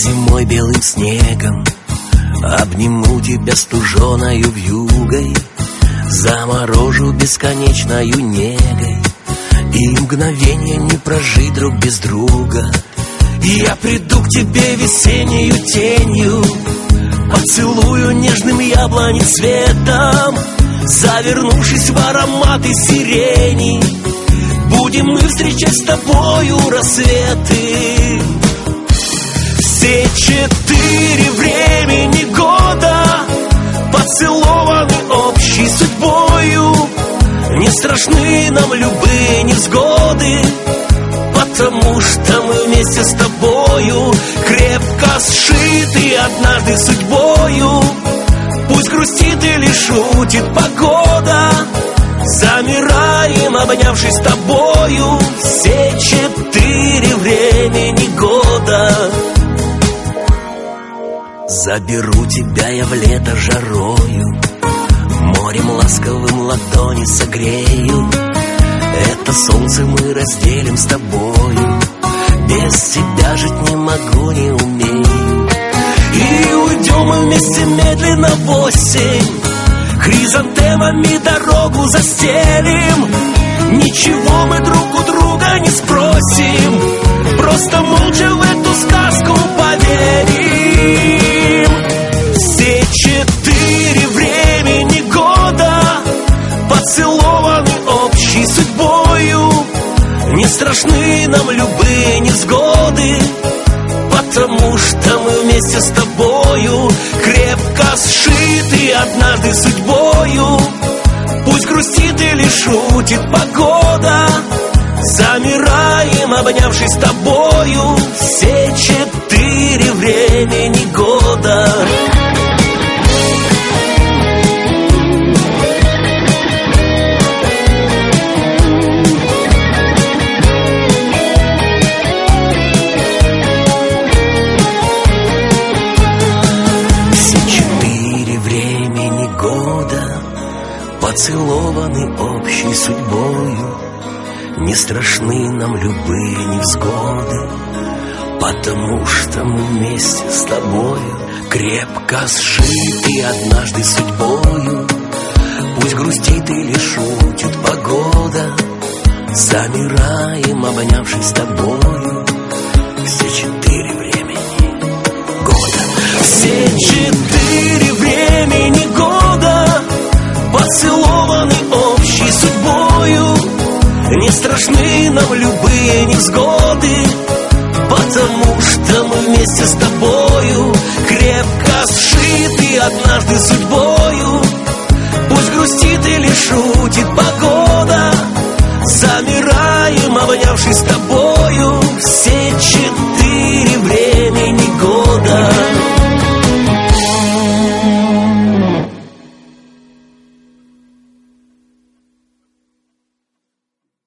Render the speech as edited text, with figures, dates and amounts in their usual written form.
зимой белым снегом, обниму тебя стуженою вьюгой, заморожу бесконечною негой, и мгновенье не прожить друг без друга. Я приду к тебе весеннею тенью, поцелую нежным яблоневым цветом, завернувшись в ароматы сирени, будем мы встречать с тобою рассветы. Все 4 времени года поцелованы общей судьбою, не страшны нам любые невзгоды, потому что мы вместе с тобою крепко сшиты однажды судьбою. Пусть грустит или шутит погода, замираем, обнявшись с тобою. Все 4 времени года. Заберу тебя я в лето жарою, морем ласковым ладони согрею. Это солнце мы разделим с тобою, без тебя жить не могу, не умею. И уйдем мы вместе медленно в осень, хризантемами дорогу застелим. Ничего мы друг у друга не спросим, просто молча в эту сказку поверим. Все 4 времени года поцелованы общей судьбою, не страшны нам любые невзгоды, потому что мы вместе с тобою крепко сшиты однажды судьбою. Пусть грустит или шутит погода, замираем, обнявшись с тобою. Все 4 времени года. Поцелованы общей судьбою, не страшны нам любые невзгоды, потому что мы вместе с тобою крепко сшиты однажды судьбою. Пусть грустит или шутит погода, замираем, обнявшись с тобою. Все 4 времени года. Все 4 времени года поцелованы общей судьбою, не страшны нам любые невзгоды, потому что мы вместе с тобою крепко сшиты однажды судьбою. Пусть грустит или шутит погода, замираем, обнявшись с тобой.